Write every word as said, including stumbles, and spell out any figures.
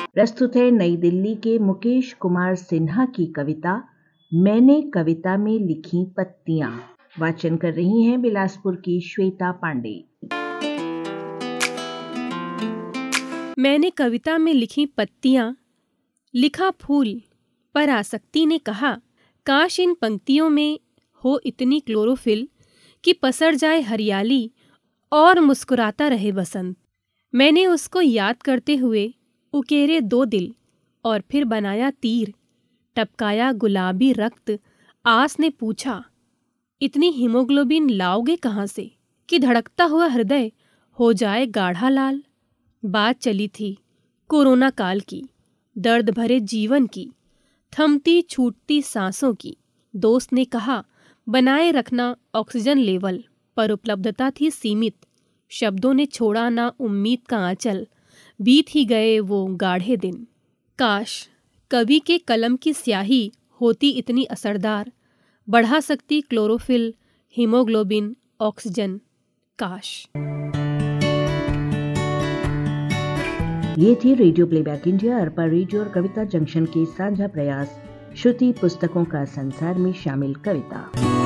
प्रस्तुत है नई दिल्ली के मुकेश कुमार सिन्हा की कविता मैंने कविता में लिखी पत्तियां। वाचन कर रही हैं बिलासपुर की श्वेता पांडे। मैंने कविता में लिखी पत्तियां, लिखा फूल, पर आसक्ति ने कहा काश इन पंक्तियों में हो इतनी क्लोरोफिल कि पसर जाए हरियाली और मुस्कुराता रहे बसंत। मैंने उसको याद करते हुए उकेरे दो दिल और फिर बनाया तीर, टपकाया गुलाबी रक्त। आस ने पूछा इतनी हीमोग्लोबिन लाओगे कहाँ से कि धड़कता हुआ हृदय हो जाए गाढ़ा लाल। बात चली थी कोरोना काल की, दर्द भरे जीवन की, थमती छूटती सांसों की। दोस्त ने कहा बनाए रखना ऑक्सीजन लेवल, पर उपलब्धता थी सीमित। शब्दों ने छोड़ा ना उम्मीद का आंचल, बीत ही गए वो गाढ़े दिन। काश कवि के कलम की स्याही होती इतनी असरदार, बढ़ा सकती क्लोरोफिल, हीमोग्लोबिन, ऑक्सीजन। काश। ये थी radio playback India, Arpa radio और कविता जंक्शन के साझा प्रयास श्रुति पुस्तकों का संसार में शामिल कविता।